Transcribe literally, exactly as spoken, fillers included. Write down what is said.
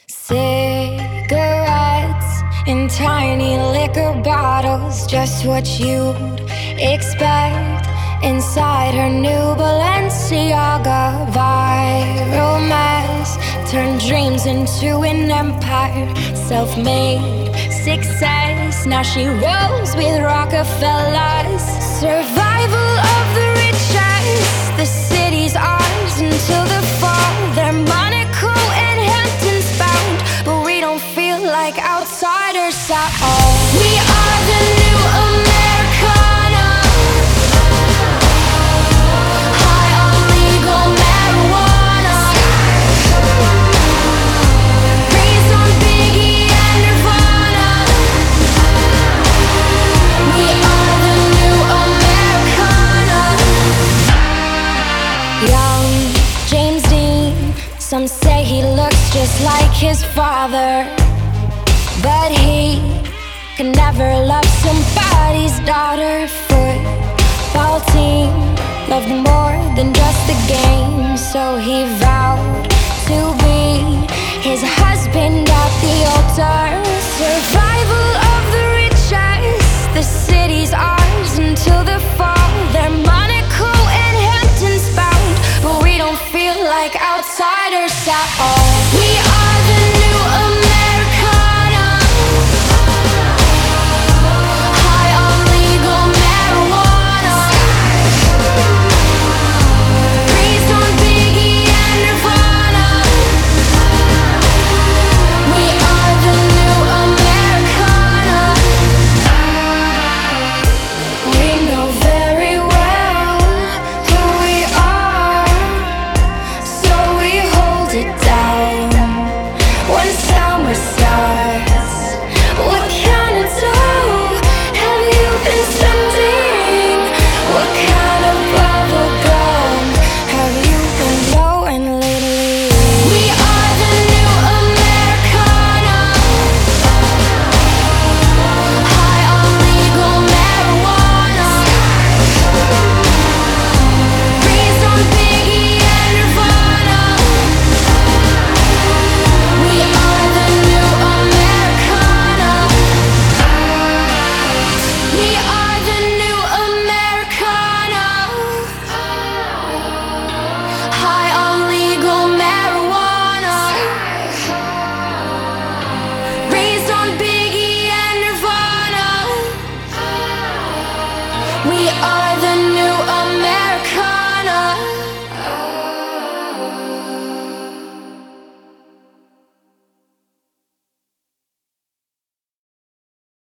Cigarettes in tiny liquor bottles, just what you'd expect inside her new Balenciaga. Viral mess turned dreams into an empire, self-made success. Now she rolls with Rockefellers. Survival of the richest, the city's ours until the fall. They're Monaco and Hamptons bound, but we don't feel like outsiders at all. We are the new Americana, high on legal marijuana, raised on Biggie and Nirvana. We are the new Americana. Young James Dean, some say he looks just like his father, but he can never love somebody's daughter. Football team loved more than just the game, so he vowed to be his husband